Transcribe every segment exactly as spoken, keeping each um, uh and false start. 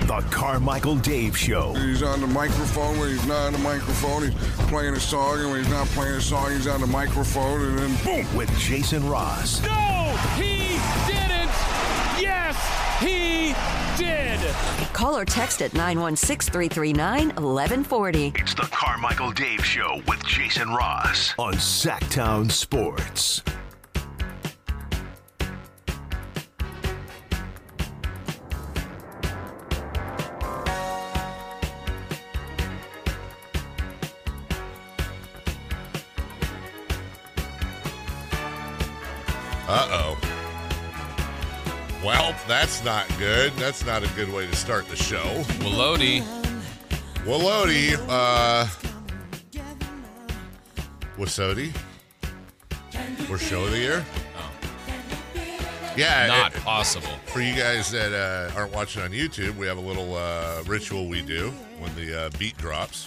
The Carmichael Dave Show. He's on the microphone when he's not on the microphone. He's playing a song, and when he's not playing a song, he's on the microphone, and then boom. With Jason Ross. No, he didn't. Yes, he did. Call or text at nine one six, three three nine, one one four zero. It's the Carmichael Dave Show with Jason Ross on Sacktown Sports. Uh-oh. Well, that's not good. That's not a good way to start the show. Walody. Walody, uh... Wasodi? We're show of the year? Oh. Yeah. Not it, possible. For you guys that uh, aren't watching on YouTube, we have a little uh, ritual we do when the uh, beat drops.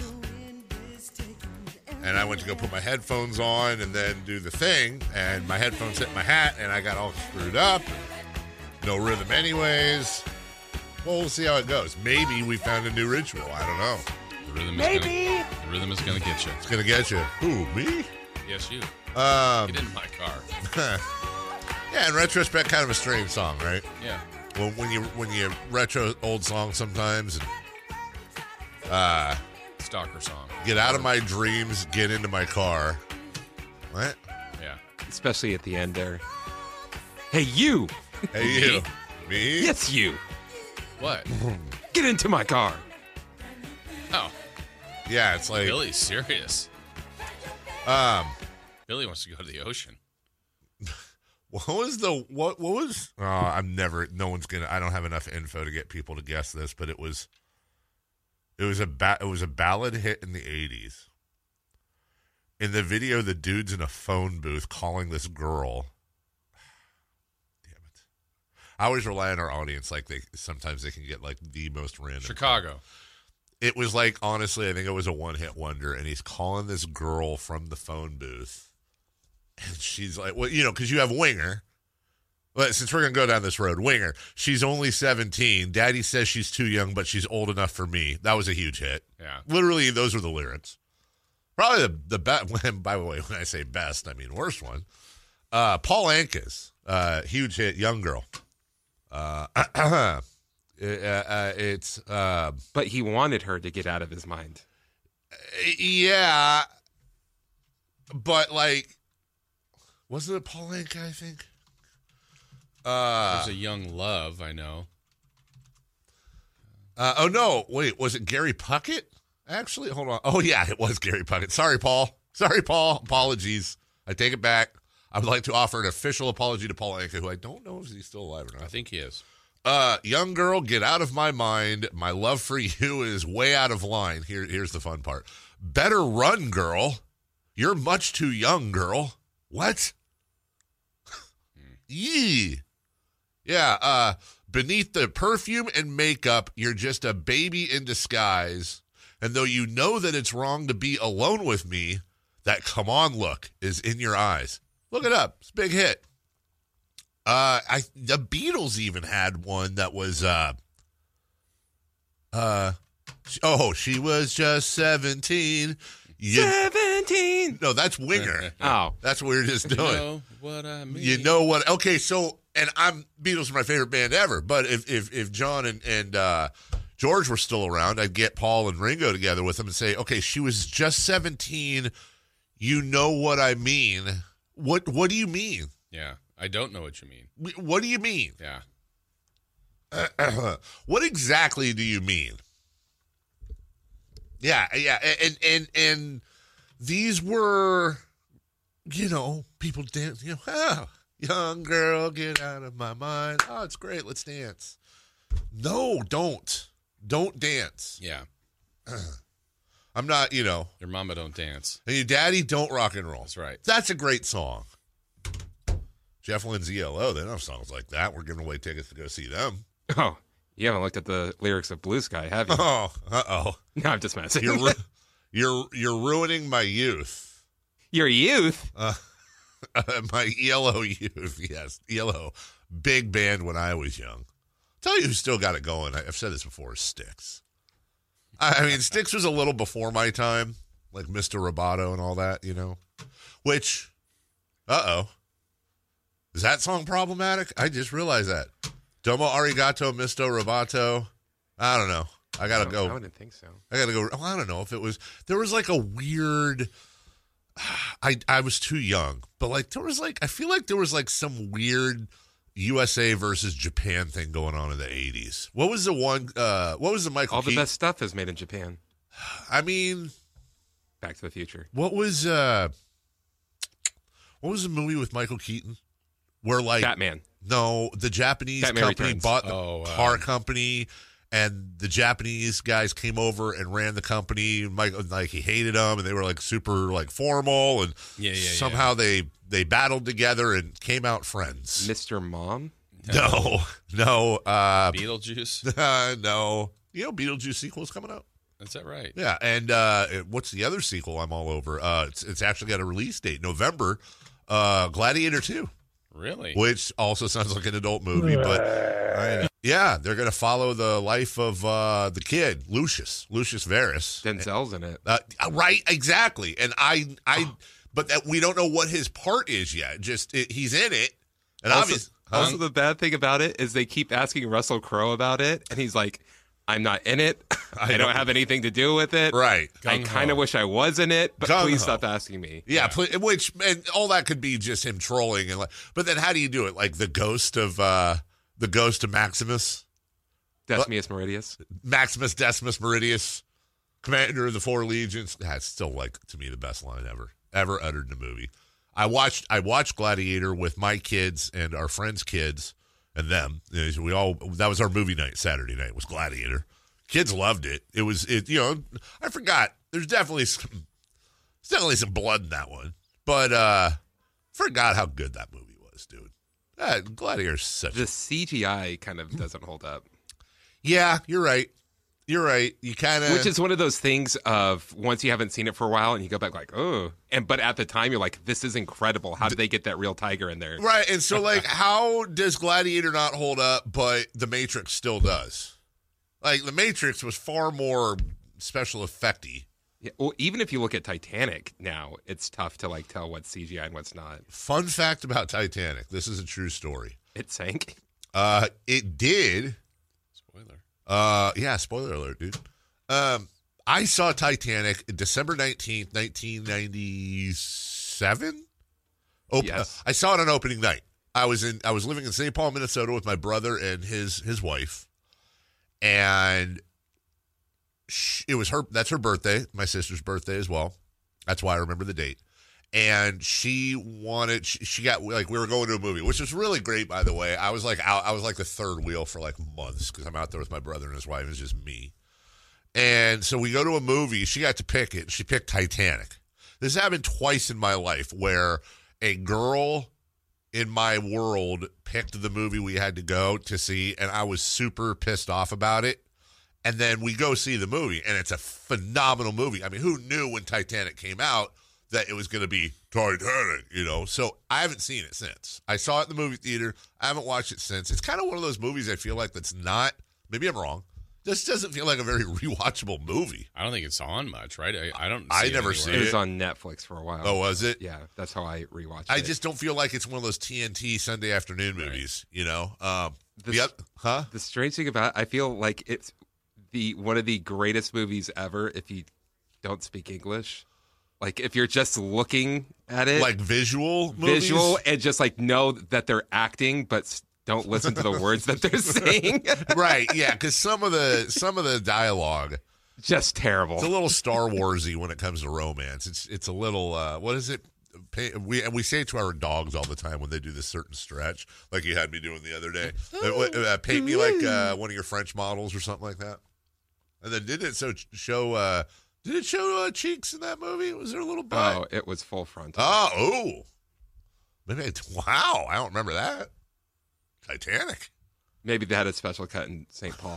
And I went to go put my headphones on and then do the thing, and my headphones hit my hat, and I got all screwed up. No rhythm anyways. Well, we'll see how it goes. Maybe we found a new ritual. I don't know. The rhythm is Maybe. Gonna, the rhythm is going to get you. It's going to get you. Who, me? Yes, you. Um, Get in my car. yeah, in retrospect, kind of a strange song, right? Yeah. Well, when you when you retro old songs sometimes, and, uh, Stalker song. get out of my dreams, get into my car. What? Yeah. Especially at the end there. Hey, you! Hey, you. Me? Yes, you! What? Get into my car! Oh, Yeah, it's like... Billy's serious. Um, Billy wants to go to the ocean. what was the... What, what was... Oh, I'm never... No one's gonna... I don't have enough info to get people to guess this, but it was... It was a ba- it was a ballad hit in the eighties. In the video, the dude's in a phone booth calling this girl. Damn it! I always rely on our audience. Like they sometimes they can get like the most random. Chicago. It was like honestly, I think it was a one hit wonder, and he's calling this girl from the phone booth, and she's like, "Well, you know, because you have Winger." Well, since we're going to go down this road, Winger, she's only seventeen. Daddy says she's too young, but she's old enough for me. That was a huge hit. Yeah. Literally, those were the lyrics. Probably the, the best, by the way, when I say best, I mean worst one. Uh, Paul Anka's, uh, huge hit, Young Girl. Uh, uh, uh, it's... Uh, But he wanted her to get out of his mind. yeah, but like, wasn't it Paul Anka, I think? Uh, There's a Young Love, I know. uh, oh, no. Wait, was it Gary Puckett? Actually, hold on. Oh, yeah, it was Gary Puckett. Sorry, Paul. Sorry, Paul. Apologies. I take it back. I would like to offer an official apology to Paul Anka, who I don't know if he's still alive or not. I think he is. Uh, young girl, get out of my mind. My love for you is way out of line. Here, here's the fun part. Better run, girl. You're much too young, girl. What? Yee. Yeah, uh, beneath the perfume and makeup, you're just a baby in disguise. And though you know that it's wrong to be alone with me, that come on look is in your eyes. Look it up. It's a big hit. Uh, I the Beatles even had one that was, uh, uh, oh, she was just seventeen. You, seventeen! no, that's Winger. Oh. That's what we were just You doing. know what I mean? You know what? Okay, so and I'm Beatles are my favorite band ever. But if if if John and and uh, George were still around, I'd get Paul and Ringo together with them and say, okay, she was just seventeen. You know what I mean? What What do you mean? Yeah, I don't know what you mean. What do you mean? Yeah. What exactly do you mean? Yeah, yeah, and and and these were, you know, people dance. You know, oh, young girl, get out of my mind. Oh, it's great. Let's dance. No, don't, don't dance. Yeah. I'm not, you know. Your mama don't dance. And your daddy don't rock and roll. That's right. That's a great song. Jeff Lynne's E L O. They don't have songs like that. We're giving away tickets to go see them. Oh, you haven't looked at the lyrics of Blue Sky, have you? Oh, uh oh. No, I'm just messing. You're ru- you're you're ruining my youth. Your youth? Uh, my E L O youth, yes, E L O, big band when I was young. Tell you who still got it going. I've said this before. Styx. I I mean, Styx was a little before my time, like Mister Roboto and all that, you know. Which, uh oh, is that song problematic? I just realized that. Domo arigato, Mister Roboto. I don't know. I gotta No, go. I wouldn't think so. I gotta go. Oh, I don't know if it was. There was like a weird. I I was too young, but like there was like I feel like there was like some weird U S A versus Japan thing going on in the eighties. What was the one? Uh, what was the Michael? All the Keaton? best stuff is made in Japan. I mean, Back to the Future. what was uh, what was the movie with Michael Keaton where like Batman. No, the Japanese Batman company Returns. bought the Oh, uh, car company, and the Japanese guys came over and ran the company. Mike, like he hated them, and they were like super like formal, and Yeah, yeah, somehow they they battled together and came out friends. Mister Mom. No, no, uh, Beetlejuice. uh, no. You know, Beetlejuice sequel's coming out. Is that right? Yeah, and uh, it- what's the other sequel? I'm all over. Uh, it's it's actually got a release date, November. Uh, Gladiator two. Really? Which also sounds like an adult movie, but yeah, they're going to follow the life of uh, the kid, Lucius, Lucius Verus. Denzel's in it. Uh, right, exactly. And I, I, but that we don't know what his part is yet. Just it, he's in it, and Also, obviously, also the bad thing about it is they keep asking Russell Crowe about it, and he's like, "I'm not in it. I, I don't don't- have anything to do with it. right. I Gung-ho. kind of wish I was in it, but Gung-ho. please stop asking me." Yeah, pl- which and all that could be just him trolling, and like, but then how do you do it? Like the ghost of uh, the ghost of Maximus, Decimus Meridius. Maximus Decimus Meridius, commander of the four legions. That's still like to me the best line ever, ever uttered in a movie. I watched I watched Gladiator with my kids and our friends' kids and them. You know, we all that was our movie night Saturday night was Gladiator. Kids loved it. It was it you know I forgot. There's definitely some there's definitely some blood in that one, but uh forgot how good that movie was, dude. Uh, Gladiator's such. The C G I kind of doesn't hold up. Yeah, you're right. You're right. You kind of Which is one of those things of once you haven't seen it for a while and you go back like, oh, and but at the time you're like, this is incredible. How did they get that real tiger in there? right. And so, like, how does Gladiator not hold up, but The Matrix still does? Like, The Matrix was far more special effecty. Yeah, well, even if you look at Titanic now, it's tough to like tell what's C G I and what's not. Fun fact about Titanic: this is a true story. It sank. Uh, it did. Spoiler. Uh, yeah. Spoiler alert, dude. Um, I saw Titanic December nineteenth, nineteen ninety-seven. Op- Yes. I saw it on opening night. I was in. I was living in Saint Paul, Minnesota, with my brother and his his wife, and she, it was her. That's her birthday. My sister's birthday as well. That's why I remember the date. And she wanted. She, she got like we were going to a movie, which was really great, by the way. I was like out. I was like the third wheel for like months because I'm out there with my brother and his wife. It's just me. And so we go to a movie. She got to pick it. She picked Titanic. This happened twice in my life where a girl in my world picked the movie we had to go to see, and I was super pissed off about it. And then we go see the movie, and it's a phenomenal movie. I mean, who knew when Titanic came out that it was going to be Titanic, you know? So I haven't seen it since. I saw it in the movie theater. I haven't watched it since. It's kind of one of those movies I feel like that's not, maybe I'm wrong, this doesn't feel like a very rewatchable movie. I don't think it's on much, right? I, I don't. I see it never anywhere. see It it. was on Netflix for a while. Oh, was it? Yeah, that's how I rewatched I it. just don't feel like it's one of those T N T Sunday afternoon movies, you know? Um, This- the oth- huh? The strange thing about it, I feel like it's the one of the greatest movies ever if you don't speak English. Like if you're just looking at it, Like visual movies? visual, and just like know that they're acting, but s- don't listen to the words that they're saying. Right, yeah, because some of the some of the dialogue, Just terrible. it's a little Star Warsy when it comes to romance. It's it's a little uh, what is it? Pa- We and we say it to our dogs all the time when they do this certain stretch, like you had me doing the other day. Uh, what- uh, paint me like uh, one of your French models or something like that. And then did it so show? Uh, did it show uh, cheeks in that movie? Was there a little butt? Oh, it was full frontal. Oh, ooh. Maybe I, wow, I don't remember that. Titanic. Maybe they had a special cut in Saint Paul.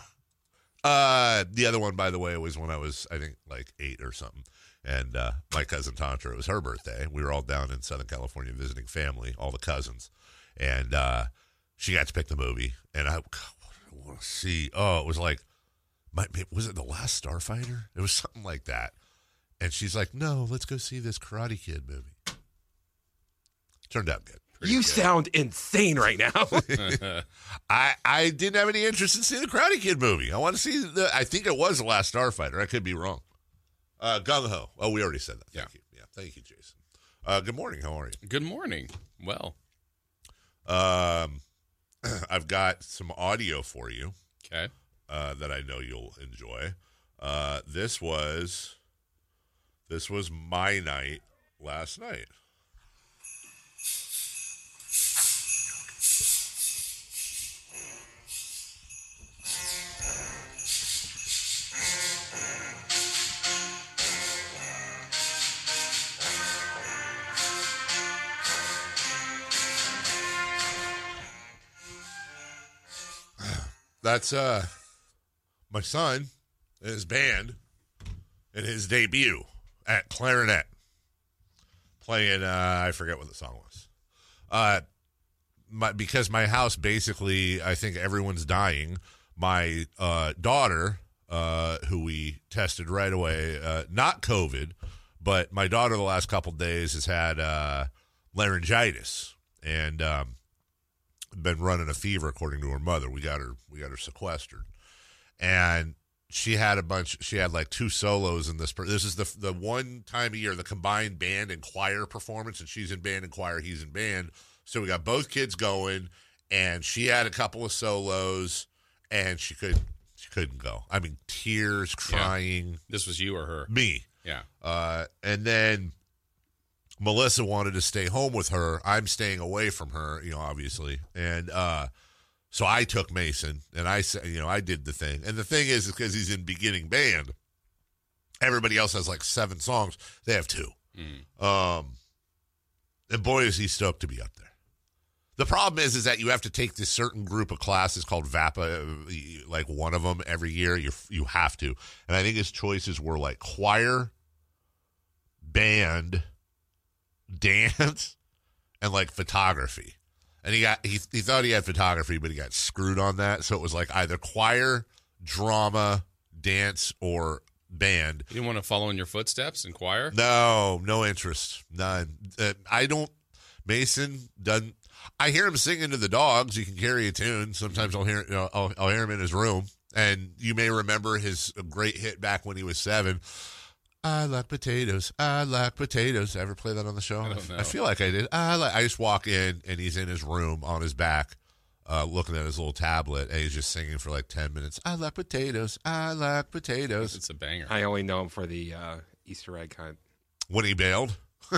Uh, the other one, by the way, was when I was, I think, like eight or something. And uh, my cousin Tantra, it was her birthday. We were all down in Southern California visiting family, all the cousins. And uh, she got to pick the movie. And I, God, what want to see. Oh, it was like, my, was it The Last Starfighter? It was something like that. And she's like, no, let's go see this Karate Kid movie. Turned out good. You good. sound insane right now. I I didn't have any interest in seeing the Karate Kid movie. I want to see the, I think it was The Last Starfighter. I could be wrong. Uh, Gung Ho. Oh, we already said that. Thank yeah. you. Yeah, thank you, Jason. Uh, good morning. How are you? Good morning. Well. Um, I've got some audio for you. Okay. Uh, that I know you'll enjoy. Uh, this was, this was my night last night. That's uh, my son and his band and his debut at clarinet, playing, uh, I forget what the song was. Uh, my, because my house basically, I think everyone's dying. My uh, daughter, uh, who we tested right away, uh, not COVID, but my daughter the last couple of days has had uh, laryngitis and um, been running a fever, according to her mother. We got her, we got her sequestered, and she had a bunch. She had like two solos in this. This is the the one time a year, the combined band and choir performance, and she's in band and choir, he's in band. So we got both kids going, and she had a couple of solos, and she could she couldn't go. I mean, tears, crying. Yeah. This was you or her? Me. Yeah. Uh, and then Melissa wanted to stay home with her. I'm staying away from her, you know, obviously. And uh, so I took Mason, and I said, you know, I did the thing. And the thing is, because he's in beginning band, everybody else has like seven songs. They have two. Mm. Um, and boy, is he stoked to be up there. The problem is, is that you have to take this certain group of classes called V A P A, like one of them every year. You you have to. And I think his choices were like choir, band, dance, and like photography. And he got he he thought he had photography, but he got screwed on that. So it was like either choir, drama, dance, or band. You didn't want to follow in your footsteps in choir? No, no interest, none. Uh, I don't. Mason doesn't. I hear him singing to the dogs. He can carry a tune. Sometimes I'll hear you know, I'll, I'll hear him in his room, and you may remember his great hit back when he was seven. I like potatoes. I like potatoes. Ever play that on the show? I don't know. I feel like I did. I like. I just walk in and he's in his room on his back, uh, looking at his little tablet, and he's just singing for like ten minutes. I like potatoes. I like potatoes. It's a banger. I only know him for the uh, Easter egg hunt. When he bailed.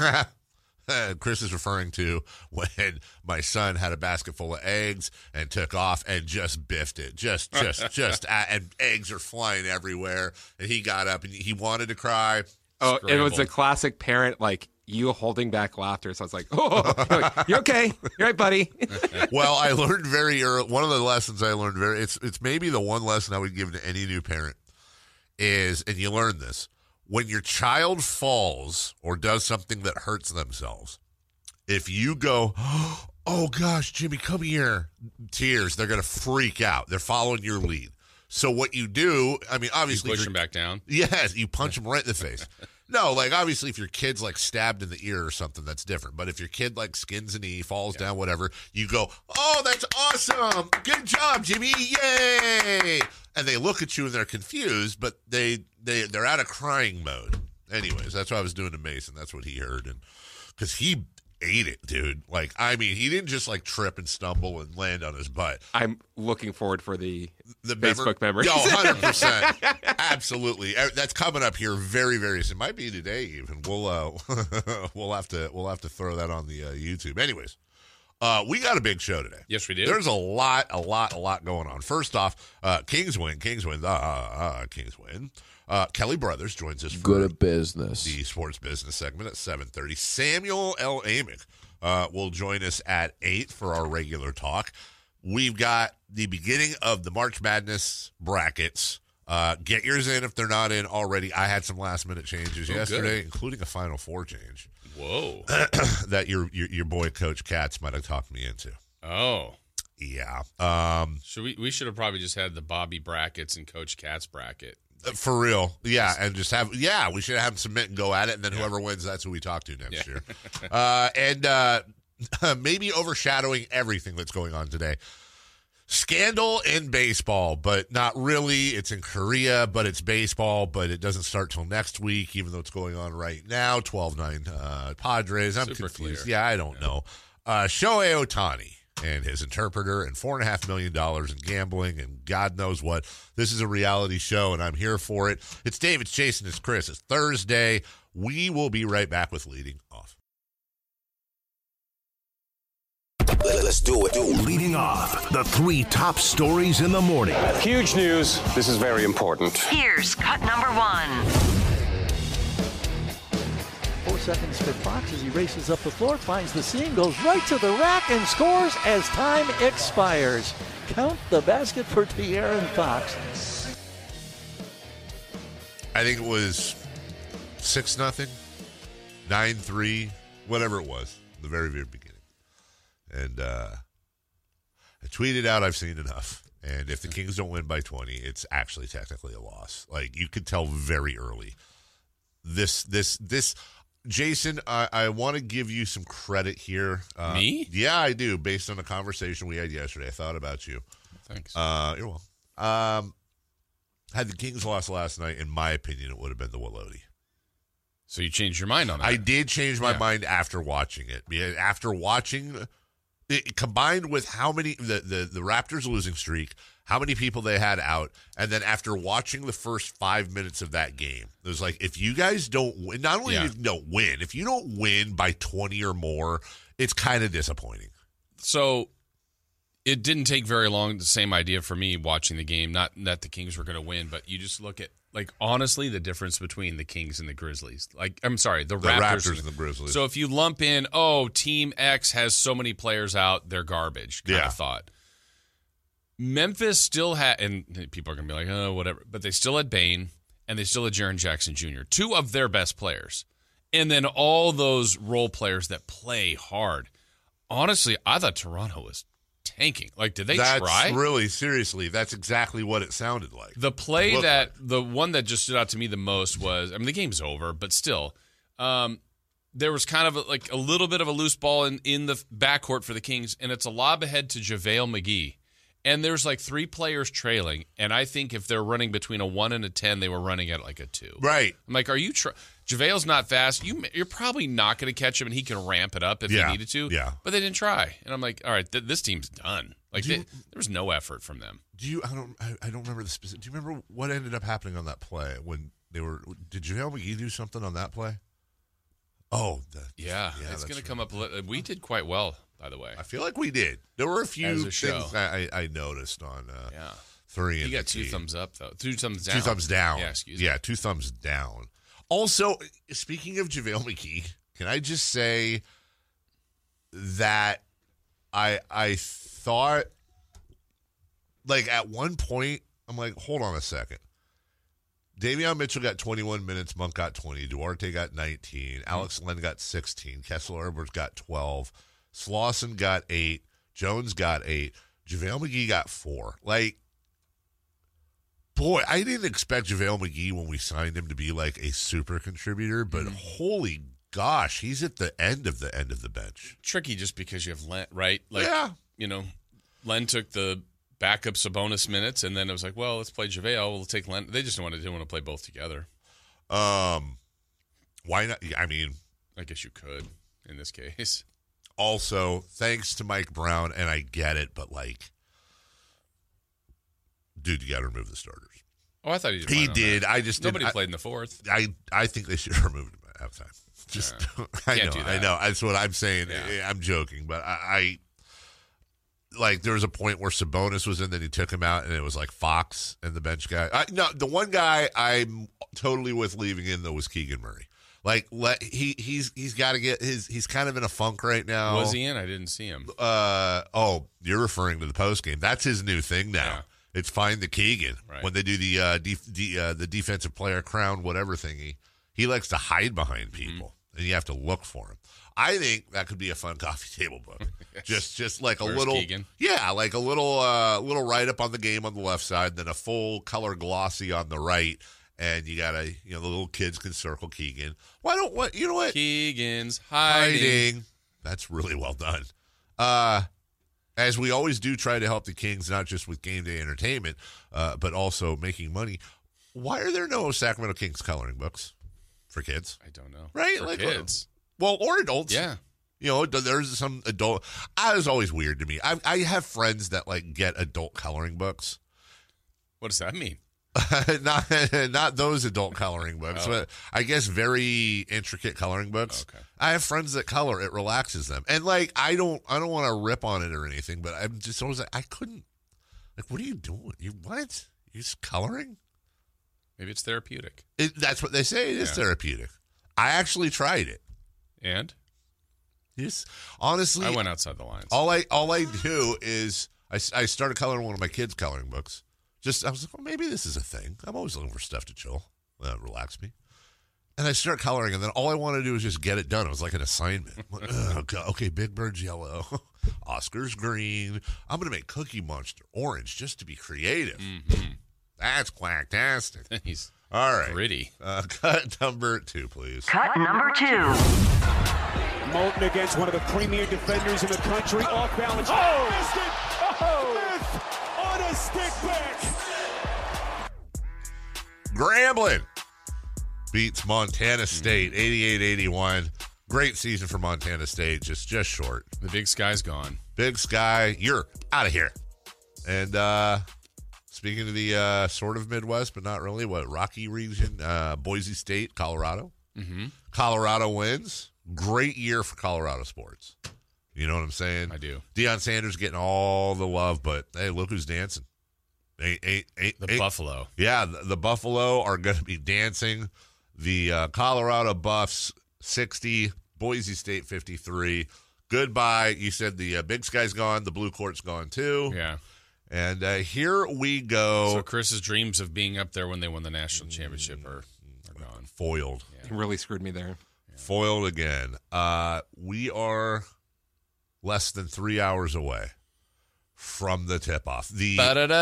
Chris is referring to when my son had a basket full of eggs and took off and just biffed it. Just, just, just, and eggs are flying everywhere. And he got up and he wanted to cry. Oh, Scrambled. It was a classic parent, like you holding back laughter. So I was like, oh, you're, like, you're okay. You're right, buddy. Well, I learned very early. One of the lessons I learned very, it's, it's maybe the one lesson I would give to any new parent is, and you learn this, when your child falls or does something that hurts themselves, if you go, oh, gosh, Jimmy, come here, tears, they're going to freak out. They're following your lead. So what you do, I mean, obviously. You push them back down? Yes, you punch them right in the face. No, like, obviously, if your kid's, like, stabbed in the ear or something, that's different. But if your kid, like, skins a knee, falls yeah. down, whatever, you go, oh, that's awesome. Good job, Jimmy. Yay. And they look at you and they're confused, but they, they, they're out of crying mode. Anyways, that's what I was doing to Mason. That's what he heard. And because he ate it, dude. Like, I mean, he didn't just, like, trip and stumble and land on his butt. I'm looking forward for the, the Facebook memor- memories. Yo, one hundred percent. Absolutely. That's coming up here very, very soon. Might be today even. We'll uh, we'll have to we'll have to throw that on the uh, YouTube. Anyways, uh, we got a big show today. Yes, we do. There's a lot, a lot, a lot going on. First off, uh, Kings win. Kings win. Uh, uh, Kings win. Uh, Kelly Brothers joins us for Good at business. the sports business segment at seven thirty. Samuel L. Amick uh, will join us at eight for our regular talk. We've got the beginning of the March Madness brackets. Uh, get yours in if they're not in already. I had some last minute changes oh, yesterday, good. including a Final Four change. Whoa. that your, your your boy Coach Katz might have talked me into. Oh. Yeah. Um, Should we? We should have probably just had the Bobby brackets and Coach Katz bracket. For real. Yeah. And just have, yeah, we should have them submit and go at it. And then yeah. whoever wins, that's who we talk to next yeah. year. uh, and uh, maybe overshadowing everything that's going on today. Scandal in baseball, but not really. It's in Korea, but it's baseball, but it doesn't start till next week, even though it's going on right now. twelve nine uh, Padres. I'm Super confused. Clear. Yeah, I don't yeah. know. Uh, Shohei Ohtani and his interpreter and four and a half million dollars in gambling and God knows what. This is a reality show, and I'm here for it. It's Dave, it's Jason, it's Chris. It's Thursday. We will be right back with Leading Off. Let's do it. Leading Off, the three top stories in the morning. Huge news. This is very important. Here's cut number one. Four seconds for Fox as he races up the floor, finds the seam, goes right to the rack and scores as time expires. Count the basket for De'Aaron Fox. I think it was six nothing, nine three, whatever it was, the very, very beginning. And uh, I tweeted out, I've seen enough. And if the Kings don't win by twenty, it's actually technically a loss. Like, you could tell very early. This, this, this... Jason, I, I want to give you some credit here. Uh, Me? Yeah, I do, based on the conversation we had yesterday. I thought about you. Thanks. Uh, you're welcome. Um, had the Kings lost last night, in my opinion, it would have been the Walodi. So you changed your mind on that? I did change my yeah. mind after watching it. After watching, it, combined with how many, the, the, the Raptors losing streak, how many people they had out, and then after watching the first five minutes of that game, it was like, if you guys don't win, not only yeah. if you don't win, if you don't win by twenty or more, it's kind of disappointing. So it didn't take very long, the same idea for me watching the game, not that the Kings were going to win, but you just look at, like, honestly, the difference between the Kings and the Grizzlies. Like, I'm sorry, the, the Raptors, Raptors and the Grizzlies. So if you lump in, oh, Team X has so many players out, they're garbage, kind yeah. of thought. Memphis still had, and people are going to be like, oh, whatever, but they still had Bane, and they still had Jaren Jackson Junior, two of their best players. And then all those role players that play hard. Honestly, I thought Toronto was tanking. Like, did they that's try? Really, seriously, that's exactly what it sounded like. The play that, like. the one that just stood out to me the most was, I mean, the game's over, but still, um, there was kind of a, like a little bit of a loose ball in, in the backcourt for the Kings, and it's a lob ahead to JaVale McGee. And there's like three players trailing, and I think if they're running between a one and a ten, they were running at like a two. Right. I'm like, are you tr- JaVale's not fast. You, you're probably not going to catch him, and he can ramp it up if yeah. he needed to. Yeah. But they didn't try. And I'm like, all right, th- this team's done. Like, you, they, there was no effort from them. Do you? I don't. I, I don't remember the specific. Do you remember what ended up happening on that play when they were? Did JaVale McGee do something on that play? Oh, the, yeah, yeah. It's going to right. come up. A li- we did quite well. By the way, I feel like we did. There were a few As a things I, I noticed on uh, yeah. three. You got two team. thumbs up though. Two thumbs down. Two thumbs down. Yeah, excuse yeah, me. two thumbs down. Also, speaking of JaVale McGee, can I just say that I I thought, like, at one point, I'm like, hold on a second. Davion Mitchell got twenty-one minutes. Monk got twenty. Duarte got nineteen. Alex Len got sixteen. Kessler Edwards got twelve. Slauson got eight. Jones got eight. JaVale McGee got four. Like, boy, I didn't expect JaVale McGee when we signed him to be like a super contributor, but mm-hmm. holy gosh, he's at the end of the end of the bench. Tricky just because you have Len, right? Like, yeah. You know, Len took the backup Sabonis minutes, and then it was like, well, let's play JaVale. We'll take Len. They just wanted, didn't want to play both together. Um, why not? I mean, I guess you could in this case. Also, thanks to Mike Brown, and I get it, but like, dude, you got to remove the starters. Oh, I thought he did. He did. I just nobody didn't, played I, in the fourth. I I think they should have removed him at halftime. Just yeah. I Can't know, do that. I know. That's what I'm saying. Yeah. I'm joking, but I, I like there was a point where Sabonis was in, then he took him out, and it was like Fox and the bench guy. I, no, the one guy I'm totally with leaving in though was Keegan Murray. Like let he he's he's got to get his he's kind of in a funk right now. Was he in? I didn't see him. Uh oh, you're referring to the post game. That's his new thing now. Yeah. It's find the Keegan right. when they do the uh, def, de, uh the defensive player crown whatever thingy. He likes to hide behind people. and you have to look for them. I think that could be a fun coffee table book. Yes. Just just like a Where's little Keegan? Yeah, like a little uh, little write up on the game on the left side, then a full color glossy on the right, and you gotta you know the little kids can circle Keegan. Why don't what you know what Keegan's hiding. hiding. That's really well done. Uh as we always do, try to help the Kings not just with game day entertainment, uh, but also making money. Why are there no Sacramento Kings coloring books for kids? I don't know. Right, For like kids. Well, or adults. Yeah. You know, there's some adult. I was always weird to me. I, I have friends that like get adult coloring books. What does that mean? not not those adult coloring books, Oh. but I guess very intricate coloring books. Okay. I have friends that color. It relaxes them, and like I don't I don't want to rip on it or anything, but I'm just always like I couldn't. Like, what are you doing? You what? You just coloring? Maybe it's therapeutic. It, that's what they say. It is Yeah. therapeutic. I actually tried it. And Yes, honestly, I went outside the lines. All I all I do is I, I started coloring one of my kids' coloring books. Just I was like, well, maybe this is a thing. I'm always looking for stuff to chill, uh, relax me. And I start coloring, and then all I want to do is just get it done. It was like an assignment. I'm like, oh, God. Okay, Big Bird's yellow, Oscar's green. I'm gonna make Cookie Monster orange just to be creative. Mm-hmm. That's quacktastic. He's all right. Pretty. Uh, cut number two, please. Cut number two. Moulton against one of the premier defenders in the country. Off balance. Oh! Missed it! Oh! Smith on a stick back. Grambling beats Montana State eighty-eight eighty-one. Great season for Montana State, just just short. The Big Sky's gone. Big Sky, you're out of here. And uh, speaking of the uh, sort of Midwest, but not really, what, Rocky region, uh, Boise State, Colorado. Mm-hmm. Colorado wins. Great year for Colorado sports. You know what I'm saying? I do. Deion Sanders getting all the love, but hey, look who's dancing. Eight, eight, eight, The eight. Buffalo. Yeah, the, the Buffalo are going to be dancing. The uh, Colorado Buffs sixty, Boise State fifty-three. Goodbye. You said the uh, Big Sky's gone. The Blue Court's gone too. Yeah. And uh, here we go. So Chris's dreams of being up there when they won the national championship are, are gone. Foiled. He really screwed me there. Yeah. Foiled again. Uh, we are less than three hours away from the tip-off. The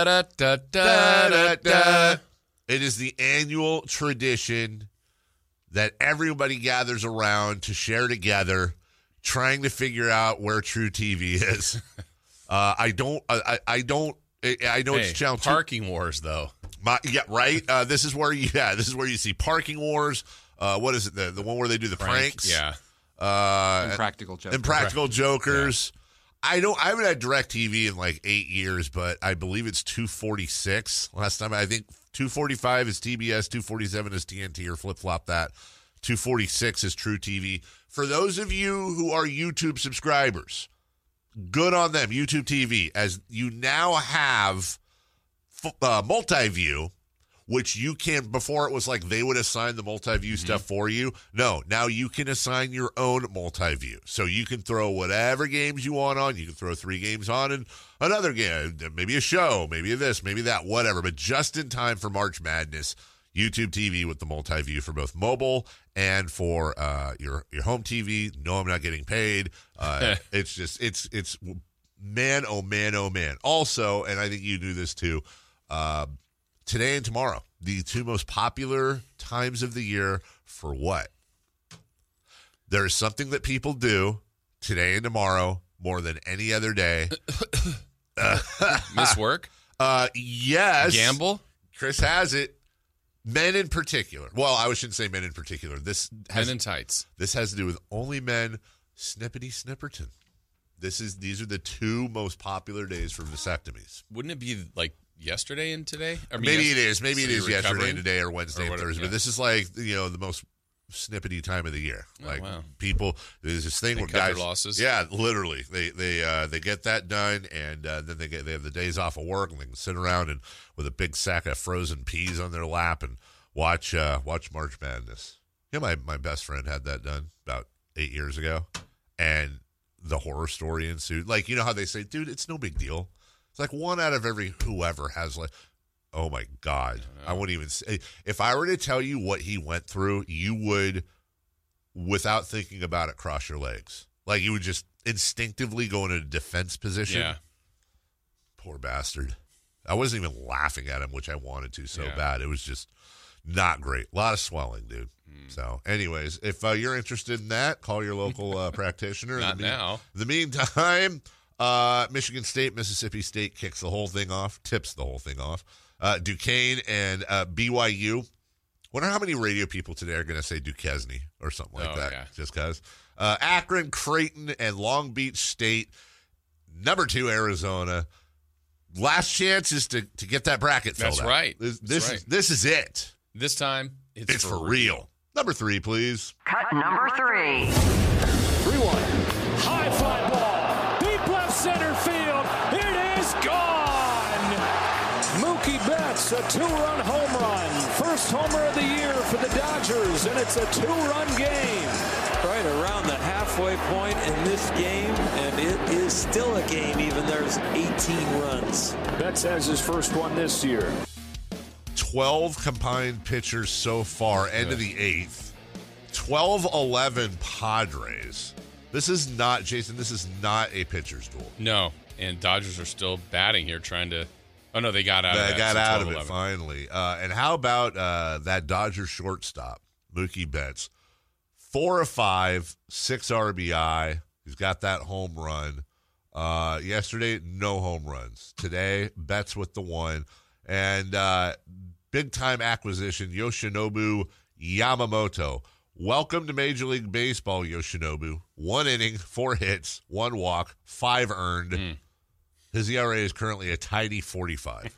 Ba-da-da-da-da-da-da. It is the annual tradition that everybody gathers around to share together, trying to figure out where True T V is. uh, I don't. I, I don't. I know Hey, it's challenge. parking wars, though. My, yeah, right. Uh, this is where you. Yeah, this is where you see parking wars. Uh, what is it? The the one where they do the Prank, pranks. yeah. Uh, Impractical Jokers. Impractical Jokers. Yeah. I don't. I haven't had DirecTV in like eight years, but I believe it's two forty-six. Last time I think two forty-five is T B S, two forty-seven is T N T, or flip flop that. two forty-six is True T V. For those of you who are YouTube subscribers, good on them. YouTube T V, as you now have uh, multi-view, which you can, before it was like they would assign the multi-view mm-hmm. stuff for you. No, now you can assign your own multi-view. So you can throw whatever games you want on. You can throw three games on and another game, maybe a show, maybe this, maybe that, whatever. But just in time for March Madness, YouTube T V with the multi-view for both mobile and for uh, your your home T V. No, I'm not getting paid. Uh, it's just, it's, it's man, oh man, oh man. Also, and I think you knew this too, uh, today and tomorrow, the two most popular times of the year for what? There is something that people do today and tomorrow more than any other day. uh, Miss work? Uh, yes. Gamble? Chris has it. Men in particular. Well, I shouldn't say men in particular. This has, Men in tights. This has to do with only men. Snippety snipperton. This is these are the two most popular days for vasectomies. Wouldn't it be like yesterday and today? I mean, maybe yes- it is. Maybe so it is you're yesterday recovering? and today, or Wednesday Or and whatever, Thursday. yeah. But this is like you know the most snippety time of the year. Oh, like wow. people, there's this thing They where cut their guys, losses? yeah, literally, they they uh, they get that done, and uh, then they get they have the days off of work, and they can sit around and with a big sack of frozen peas on their lap and watch uh, watch March Madness. Yeah, my my best friend had that done about eight years ago, and the horror story ensued. Like, you know how they say, dude, it's no big deal. It's like one out of every whoever has like, oh my God. I, I wouldn't even say, if I were to tell you what he went through, you would without thinking about it, cross your legs. Like you would just instinctively go in a defense position. Yeah. Poor bastard. I wasn't even laughing at him, which I wanted to so Yeah. bad. It was just not great. A lot of swelling, dude. Mm. So, anyways, if uh, you're interested in that, call your local uh, practitioner. Not in the mean- now. In the meantime, uh, Michigan State, Mississippi State kicks the whole thing off, tips the whole thing off. Uh, Duquesne and uh, B Y U. Wonder how many radio people today are going to say Duquesne or something like Oh, that, yeah. just because. Uh, Akron, Creighton, and Long Beach State. Number two, Arizona. Last chance is to, to get that bracket filled That's out. right. This, That's this right. is this is it. This time, it's, It's, for, real. Number three, please. Cut number three. three one. High fly ball. Deep left center field. It is gone. Mookie Betts, a two-run home run. First homer of the year for the Dodgers, and it's a two-run game. Right around the halfway point in this game, and it is still a game, even there's eighteen runs. Betts has his first one this year. twelve combined pitchers so far, end of the eighth. twelve eleven Padres. This is not, Jason, this is not a pitcher's duel. No, and Dodgers are still batting here, trying to. Oh no, they got out. They of that, got so out of twelve it eleven. finally. Uh, and how about uh, that Dodger shortstop, Mookie Betts? Four of five, six R B I. He's got that home run. Uh, yesterday, no home runs. Today, Betts with the one. And uh, big-time acquisition, Yoshinobu Yamamoto. Welcome to Major League Baseball, Yoshinobu. One inning, four hits, one walk, five earned. Mm. His E R A is currently a tidy forty-five.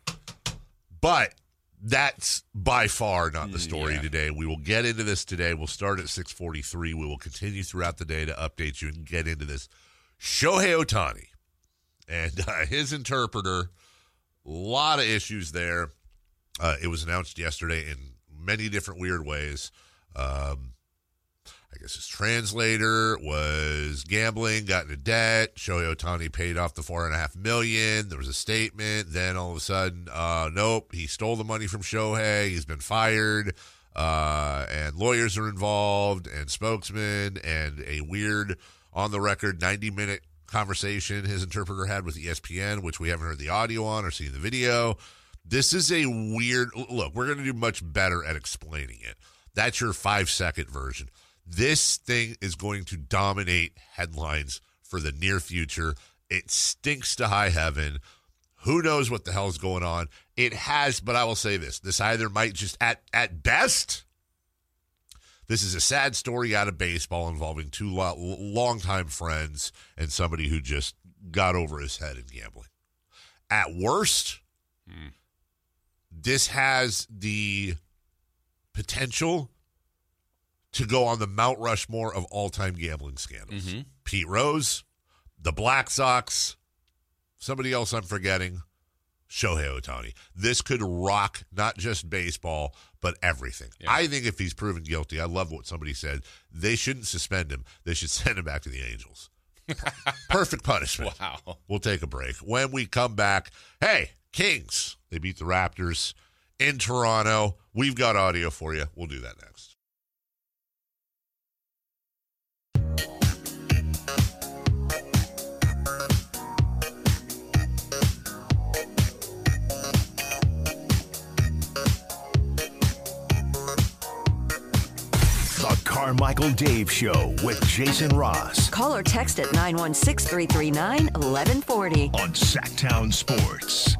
But that's by far not the story Yeah. today. We will get into this today. We'll start at six forty-three. We will continue throughout the day to update you and get into this. Shohei Ohtani and uh, his interpreter, a lot of issues there. Uh, it was announced yesterday in many different weird ways. Um, I guess his translator was gambling, got into debt. Shohei Ohtani paid off the four and a half million. There was a statement. Then all of a sudden, uh, nope, he stole the money from Shohei. He's been fired. Uh, and lawyers are involved, and spokesmen, and a weird on the record ninety minute conversation his interpreter had with E S P N, which we haven't heard the audio on or seen the video. This is a weird look. We're going to do much better at explaining it. That's your five second version. This thing is going to dominate headlines for the near future. It stinks to high heaven. Who knows what the hell is going on? It has, but I will say this. This either might just, at, at best, this is a sad story out of baseball involving two lo- longtime friends and somebody who just got over his head in gambling. At worst, Mm. this has the potential to go on the Mount Rushmore of all-time gambling scandals. Mm-hmm. Pete Rose, the Black Sox, somebody else I'm forgetting, Shohei Ohtani. This could rock not just baseball, but everything. Yeah. I think if he's proven guilty, I love what somebody said, they shouldn't suspend him. They should send him back to the Angels. Perfect punishment. Wow. We'll take a break. When we come back, hey, Kings, they beat the Raptors in Toronto. We've got audio for you. We'll do that next. The Carmichael Dave Show with Jason Ross Call or text at nine one six, three three nine, one one four zero. on Sacktown Sports.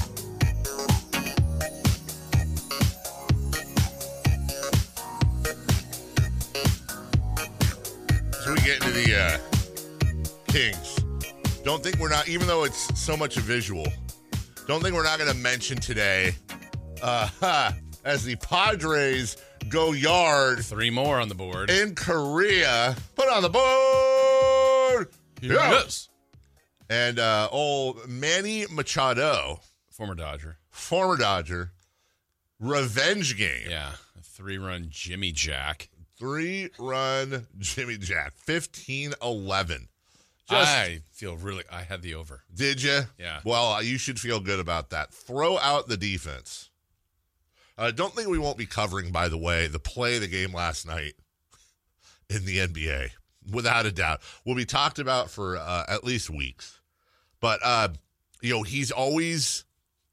So we get into the uh, Kings. Don't think we're not, even though it's so much a visual, don't think we're not going to mention today uh, as the Padres go yard Three more on the board. in Korea. Put on the board. Here it is. And uh, old Manny Machado, Former Dodger. former Dodger, revenge game. Yeah. A three-run Jimmy Jack. Three-run Jimmy Jack, fifteen eleven. Just, I feel really... I had the over. did you? Yeah. Well, you should feel good about that. Throw out the defense. I uh, don't think we won't be covering, by the way, the play of the game last night. in the N B A, without a doubt. Will be talked about for uh, at least weeks. But, uh, you know, he's always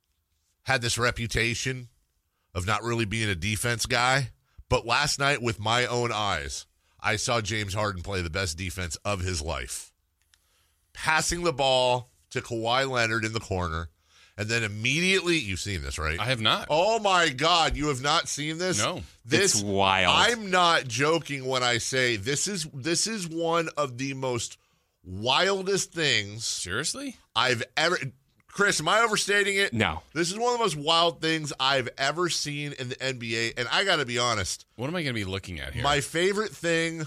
had this reputation of not really being a defense guy. But last night, with my own eyes, I saw James Harden play the best defense of his life. Passing the ball to Kawhi Leonard in the corner, and then immediately, you've seen this, right? I have not. Oh, my God, you have not seen this? No. This, it's wild. I'm not joking when I say this is this is one of the most wildest things. Seriously? I've ever... Chris, am I overstating it? No. This is one of the most wild things I've ever seen in the N B A, and I got to be honest. What am I going to be looking at here? My favorite thing,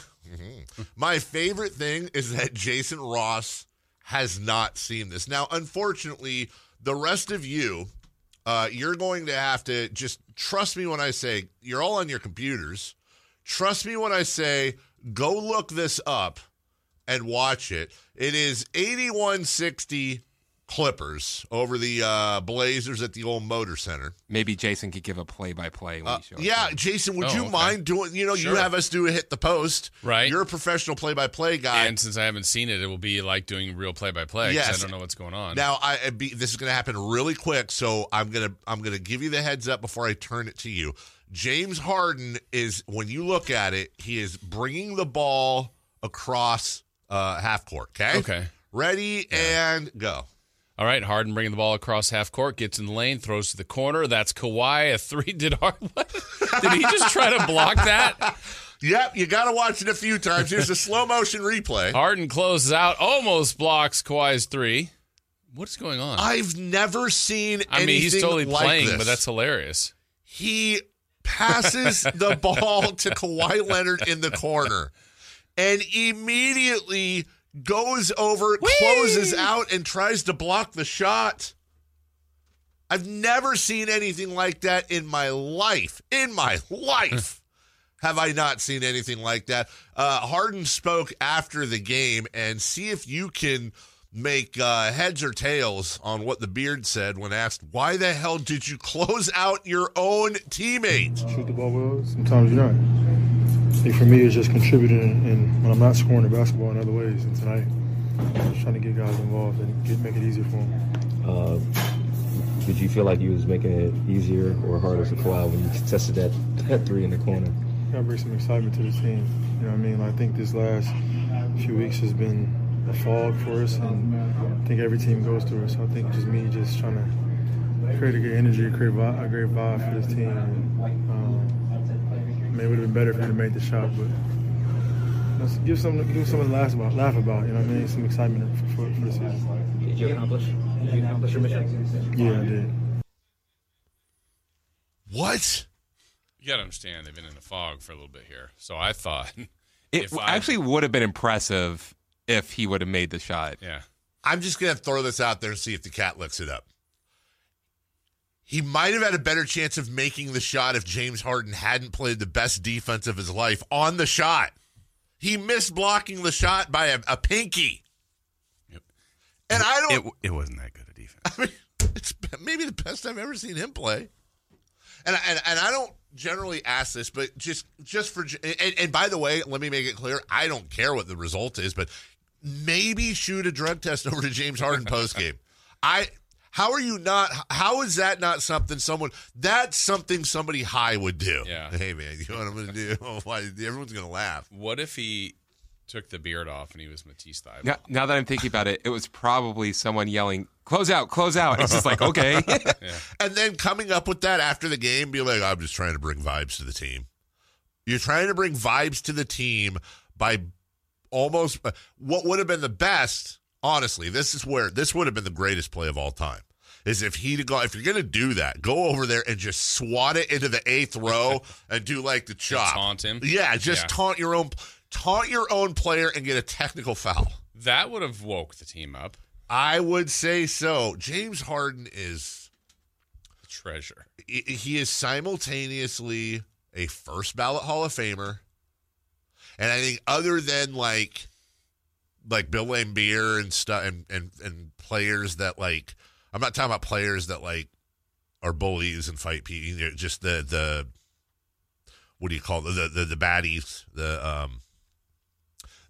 my favorite thing is that Jason Ross has not seen this. Now, unfortunately, the rest of you, uh, you're going to have to just trust me when I say, you're all on your computers. Trust me when I say, go look this up and watch it. It is eighty-one sixty Clippers over the uh, Blazers at the old Motor Center. Maybe Jason could give a play-by-play. When Uh, he shows yeah, up. Jason, would Oh, you okay. mind doing, you know, Sure. you have us do a hit the post. Right. You're a professional play-by-play guy. And since I haven't seen it, it will be like doing real play-by-play because Yes. I don't know what's going on. Now, I I be, this is going to happen really quick, so I'm gonna I'm gonna give you the heads up before I turn it to you. James Harden is, when you look at it, he is bringing the ball across uh, half court. Okay. Okay. Ready and go. All right, Harden bringing the ball across half court, gets in the lane, throws to the corner. That's Kawhi. A three. Did Harden? Did he just try to block that? Yep, you got to watch it a few times. Here's a slow motion replay. Harden closes out, almost blocks Kawhi's three. What's going on? I've never seen I anything mean, he's totally like playing, this. but that's hilarious. He passes the ball to Kawhi Leonard in the corner and immediately goes over, Whee! closes out, and tries to block the shot. I've never seen anything like that in my life. In my life have I not seen anything like that. Uh, Harden spoke after the game, and see if you can make uh, heads or tails on what the Beard said when asked, why the hell did you close out your own teammate? Shoot the ball well, sometimes you're not. I think for me, it's just contributing and when I'm not scoring the basketball in other ways. And tonight, just trying to get guys involved and get, make it easier for them. Uh, did you feel like you was making it easier or harder for Kawhi when you tested that, that three in the corner? Gotta bring some excitement to the team. You know what I mean? I think this last few weeks has been a fog for us, and I think every team goes through it. So I think just me just trying to create a good energy, create a great vibe for this team. And, um, I mean, it would have been better if we had made the shot, but let's give some give something to laugh about, laugh about. You know what I mean? Some excitement for, for, for the season. Did you accomplish? Did you accomplish your mission? Yeah, I did. What? You got to understand, they've been in a fog for a little bit here. So I thought It if I, actually would have been impressive if he would have made the shot. yeah. I'm just going to throw this out there and see if the cat looks it up. He might have had a better chance of making the shot if James Harden hadn't played the best defense of his life on the shot. He missed blocking the shot by a, a pinky. Yep. And I don't... It, it wasn't that good a defense. I mean, it's maybe the best I've ever seen him play. And and, and I don't generally ask this, but just, just for... And, and by the way, let me make it clear, I don't care what the result is, but maybe shoot a drug test over to James Harden postgame. I... How are you not? How is that not something someone? That's something somebody high would do. Yeah. Hey man, you know what I'm going to do? Why? Everyone's going to laugh. What if he took the beard off and he was Matisse Thybulle? Now, now that I'm thinking about it, it was probably someone yelling, "Close out, close out." It's just like, okay. Yeah. And then coming up with that after the game, be like, I'm just trying to bring vibes to the team. You're trying to bring vibes to the team by almost what would have been the best. Honestly, this is where this would have been the greatest play of all time. Is if he'd go, if you're going to do that, go over there and just swat it into the eighth row and do like the chop. Taunt him? Yeah, just Yeah. taunt your own taunt your own player and get a technical foul. That would have woke the team up. I would say so. James Harden is A treasure. he he is simultaneously a first ballot Hall of Famer. And I think other than like like Bill Laimbeer and stuff and, and, and players that like I'm not talking about players that like are bullies and fight people, you know, just the the what do you call it? the the the baddies, the um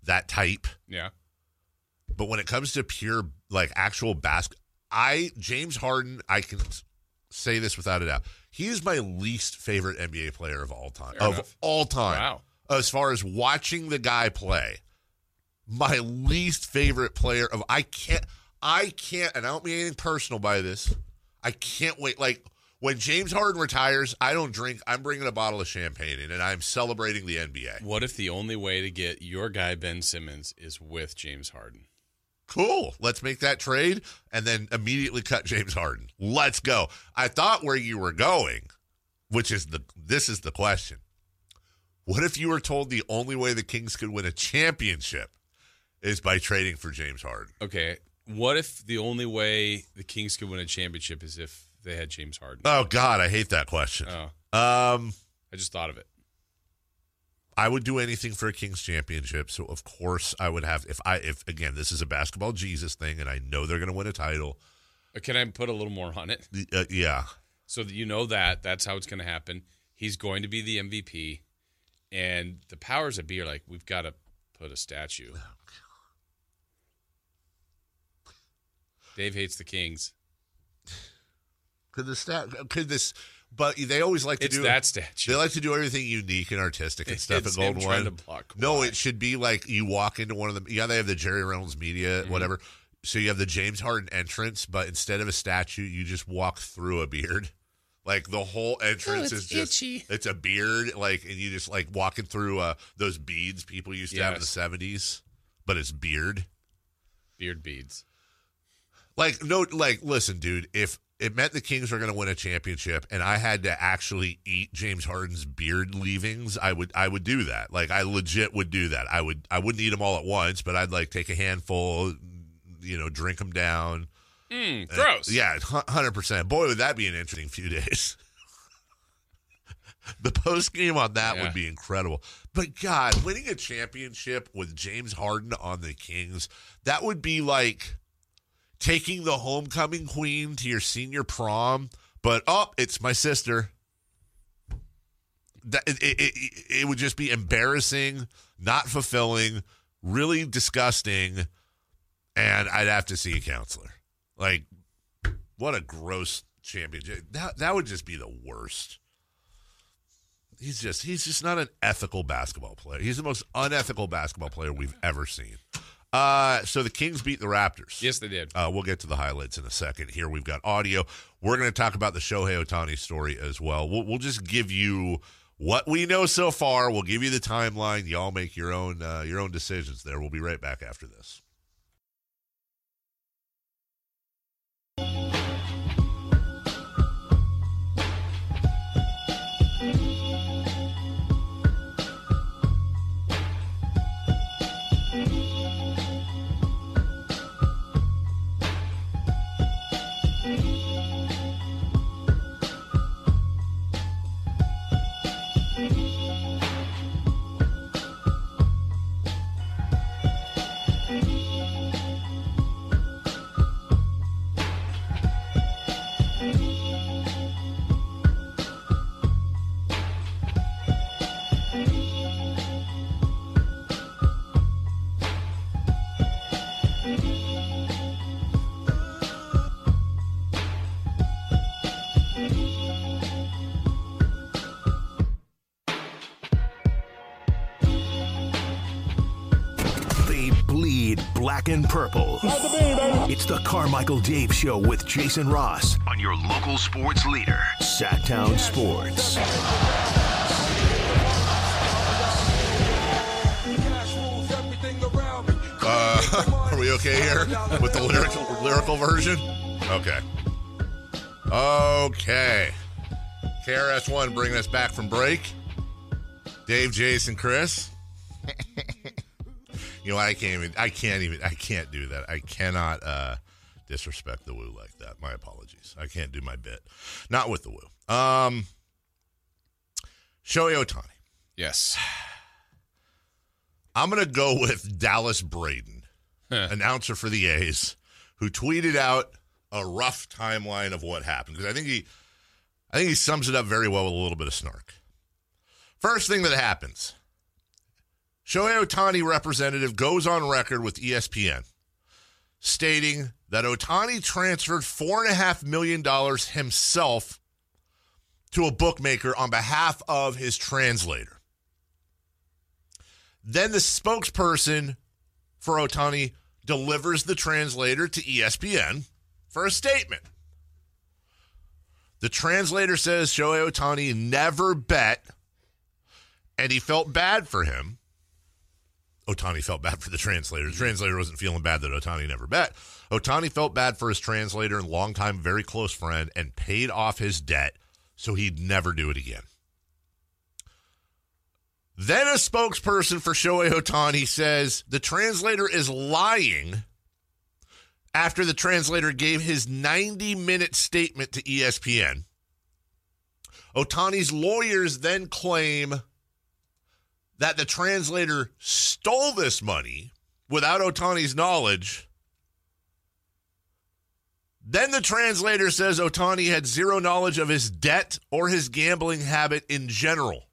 that type. Yeah. But when it comes to pure, like, actual basketball, I, James Harden, I can say this without a doubt. He is my least favorite N B A player of all time. Fair of enough. all time. Wow. As far as watching the guy play, my least favorite player of, I can't, I can't, and I don't mean anything personal by this. I can't wait. Like, when James Harden retires, I don't drink. I'm bringing a bottle of champagne in, and I'm celebrating the N B A. What if the only way to get your guy, Ben Simmons, is with James Harden? Cool. Let's make that trade and then immediately cut James Harden. Let's go. I thought where you were going, which is the this is the question. What if you were told the only way the Kings could win a championship is by trading for James Harden? Okay. What if the only way the Kings could win a championship is if they had James Harden? Oh, God, I hate that question. Oh. Um, I just thought of it. I would do anything for a Kings championship, so of course I would have, if I, if again, this is a basketball Jesus thing, and I know they're going to win a title. Can I put a little more on it? Uh, yeah. So that you know that, that's how it's going to happen. He's going to be the M V P, and the powers that be are like, we've got to put a statue. Dave hates the Kings. Could the stat? Could this? But they always like to it's do that statue. They like to do everything unique and artistic and stuff It's at Golden him trying One. to block No, Kawhi. it should be like you walk into one of them. Yeah, they have the Jerry Reynolds Media, Mm-hmm. whatever. So you have the James Harden entrance, but instead of a statue, you just walk through a beard. Like the whole entrance Oh, it's is just itchy. it's a beard, like, and you just like walking through uh, those beads people used to have in the Yes. seventies, but it's beard. Beard beads. Like, no, like, listen, dude, if it meant the Kings were going to win a championship and I had to actually eat James Harden's beard leavings, I would I would do that. Like, I legit would do that. I would I wouldn't eat them all at once, but I'd like take a handful, you know, drink them down. Mm, gross. Uh, yeah, one hundred percent. Boy, would that be an interesting few days. The post game on that Yeah. would be incredible. But God, winning a championship with James Harden on the Kings, that would be like taking the homecoming queen to your senior prom, but oh, it's my sister. That it, it, it, it would just be embarrassing, not fulfilling, really disgusting, and I'd have to see a counselor. Like, what a gross championship. That that would just be the worst. He's just he's just not an ethical basketball player. He's the most unethical basketball player we've ever seen. Uh, so the Kings beat the Raptors. Yes, they did. Uh, we'll get to the highlights in a second. Here we've got audio. We're going to talk about the Shohei Ohtani story as well. We'll, we'll just give you what we know so far. We'll give you the timeline. Y'all make your own uh, your own decisions there. We'll be right back after this. Black and purple. It's the Carmichael Dave Show with Jason Ross on your local sports leader, Sacktown Sports. Uh, are we okay here with the lyrical lyrical version? Okay. Okay. K R S One bringing us back from break. Dave, Jason, Chris. You know, I can't even, I can't even, I can't do that. I cannot uh, disrespect the Woo like that. My apologies. I can't do my bit. Not with the Woo. Um, Shohei Ohtani. Yes. I'm going to go with Dallas Braden, announcer for the A's, who tweeted out a rough timeline of what happened. Because I think he, I think he sums it up very well with a little bit of snark. First thing that happens, Shohei Ohtani representative goes on record with E S P N stating that Ohtani transferred four point five million dollars himself to a bookmaker on behalf of his translator. Then the spokesperson for Ohtani delivers the translator to E S P N for a statement. The translator says Shohei Ohtani never bet, and he felt bad for him. Ohtani felt bad for the translator. The translator wasn't feeling bad that Ohtani never bet. Ohtani felt bad for his translator and longtime very close friend and paid off his debt so he'd never do it again. Then a spokesperson for Shohei Ohtani says the translator is lying after the translator gave his ninety-minute statement to E S P N. Ohtani's lawyers then claim that the translator stole this money without Ohtani's knowledge. Then the translator says Ohtani had zero knowledge of his debt or his gambling habit in general.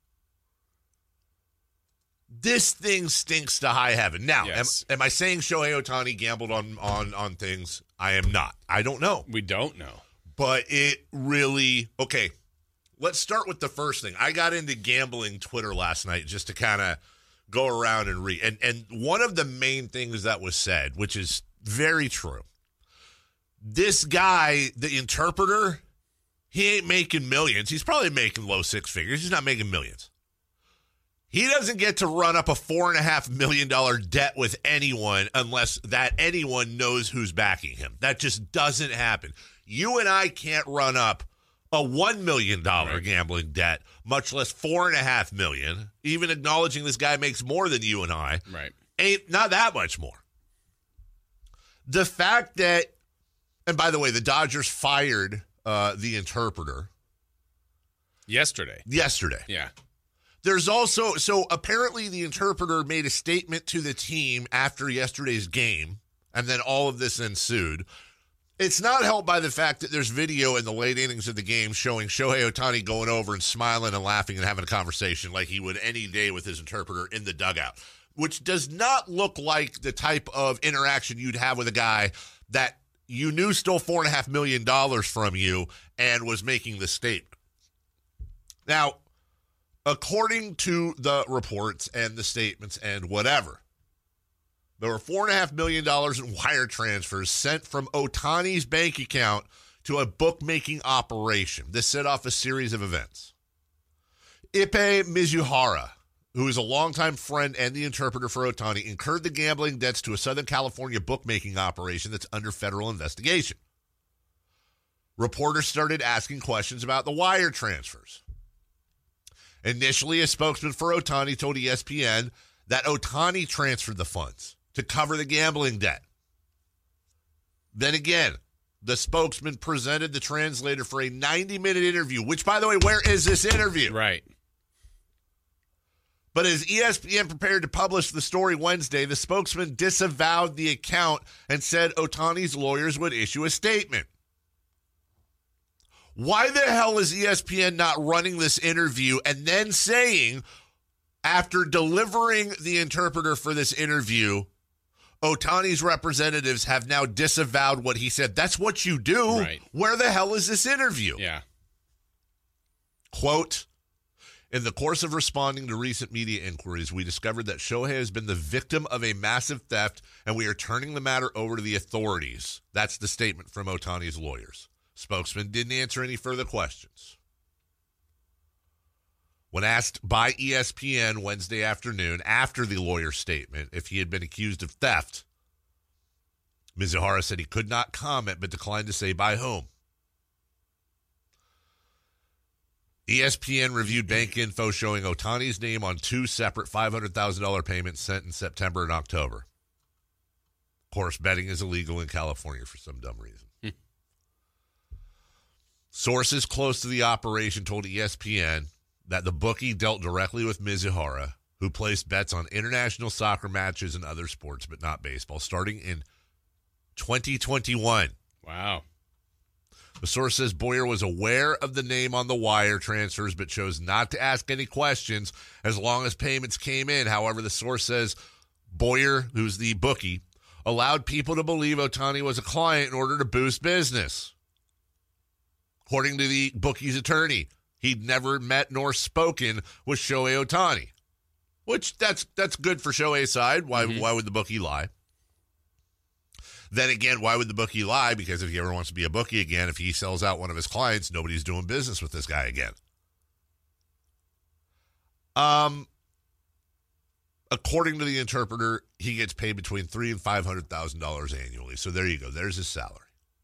This thing stinks to high heaven. Now, Yes. am, am I saying Shohei Ohtani gambled on, on, on things? I am not. I don't know. We don't know. But it really, okay, let's start with the first thing. I got into gambling Twitter last night just to kind of go around and read. And, and one of the main things that was said, which is very true, this guy, the interpreter, he ain't making millions. He's probably making low six figures. He's not making millions. He doesn't get to run up a four and a half million dollar debt with anyone unless that anyone knows who's backing him. That just doesn't happen. You and I can't run up a one million dollars right. gambling debt, much less four and a half million. Even acknowledging this guy makes more than you and I, right? Ain't not that much more. The fact that, and by the way, the Dodgers fired uh, the interpreter yesterday. Yesterday, yeah. There's also, so apparently the interpreter made a statement to the team after yesterday's game, and then all of this ensued. It's not helped by the fact that there's video in the late innings of the game showing Shohei Ohtani going over and smiling and laughing and having a conversation like he would any day with his interpreter in the dugout, which does not look like the type of interaction you'd have with a guy that you knew stole four and a half million dollars from you and was making the statement. Now, according to the reports and the statements and whatever, there were four point five million dollars in wire transfers sent from Ohtani's bank account to a bookmaking operation. This set off a series of events. Ippei Mizuhara, who is a longtime friend and the interpreter for Ohtani, incurred the gambling debts to a Southern California bookmaking operation that's under federal investigation. Reporters started asking questions about the wire transfers. Initially, a spokesman for Ohtani told E S P N that Ohtani transferred the funds to cover the gambling debt. Then again, the spokesman presented the translator for a ninety-minute interview, which, by the way, where is this interview? Right. But as E S P N prepared to publish the story Wednesday, the spokesman disavowed the account and said Ohtani's lawyers would issue a statement. Why the hell is E S P N not running this interview and then saying, after delivering the interpreter for this interview, Ohtani's representatives have now disavowed what he said? That's what you do. Right. Where the hell is this interview? Yeah. Quote, in the course of responding to recent media inquiries, we discovered that Shohei has been the victim of a massive theft, and we are turning the matter over to the authorities. That's the statement from Ohtani's lawyers. Spokesman didn't answer any further questions. When asked by E S P N Wednesday afternoon after the lawyer's statement if he had been accused of theft, Mizuhara said he could not comment but declined to say by whom. E S P N reviewed bank info showing Ohtani's name on two separate five hundred thousand dollars payments sent in September and October. Of course, betting is illegal in California for some dumb reason. Sources close to the operation told E S P N that the bookie dealt directly with Mizuhara, who placed bets on international soccer matches and other sports, but not baseball, starting in twenty twenty-one. Wow. The source says Boyer was aware of the name on the wire transfers but chose not to ask any questions as long as payments came in. However, the source says Boyer, who's the bookie, allowed people to believe Ohtani was a client in order to boost business. According to the bookie's attorney, he'd never met nor spoken with Shohei Ohtani, which that's that's good for Shohei's side. Why, mm-hmm. why would the bookie lie? Then again, why would the bookie lie? Because if he ever wants to be a bookie again, if he sells out one of his clients, nobody's doing business with this guy again. Um, according to the interpreter, he gets paid between three and five hundred thousand dollars annually. So there you go. There's his salary.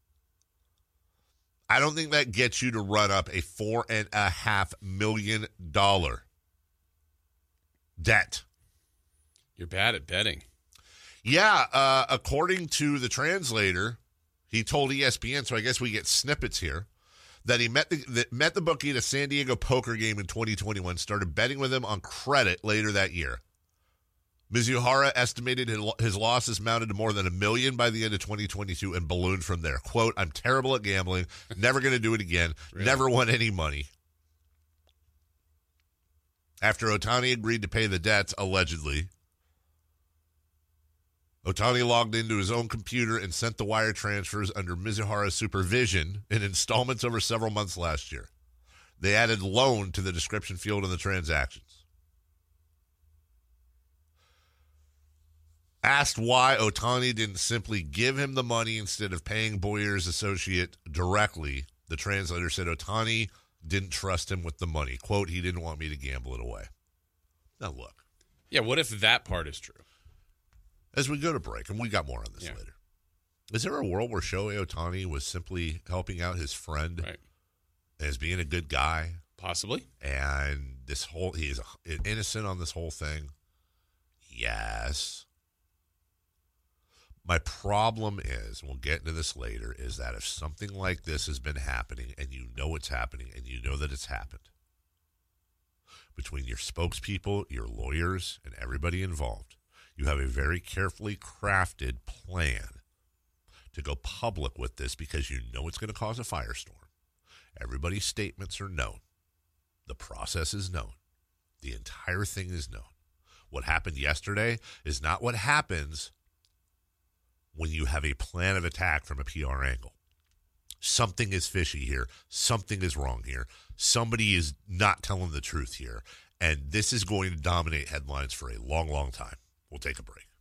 I don't think that gets you to run up a four and a half million dollar debt. You're bad at betting. Yeah, uh, according to the translator, he told E S P N, so I guess we get snippets here, that he met the, that met the bookie at a San Diego poker game in twenty twenty-one, started betting with him on credit later that year. Mizuhara estimated his losses mounted to more than a million by the end of twenty twenty-two and ballooned from there. Quote, I'm terrible at gambling, never going to do it again, really? Never won any money. After Ohtani agreed to pay the debts, allegedly, Ohtani logged into his own computer and sent the wire transfers under Mizuhara's supervision in installments over several months last year. They added loan to the description field in the transactions. Asked why Ohtani didn't simply give him the money instead of paying Boyer's associate directly, the translator said Ohtani didn't trust him with the money. Quote, he didn't want me to gamble it away. Now look. Yeah, what if that part is true? As we go to break, and we got more on this yeah. later, is there a world where Shohei Ohtani was simply helping out his friend right. as being a good guy? Possibly. And this whole, he's innocent on this whole thing? Yes. My problem is, and we'll get into this later, is that if something like this has been happening and you know it's happening and you know that it's happened, between your spokespeople, your lawyers, and everybody involved, you have a very carefully crafted plan to go public with this because you know it's going to cause a firestorm. Everybody's statements are known. The process is known. The entire thing is known. What happened yesterday is not what happens when you have a plan of attack from a P R angle. Something is fishy here. Something is wrong here. Somebody is not telling the truth here. And this is going to dominate headlines for a long, long time. We'll take a break.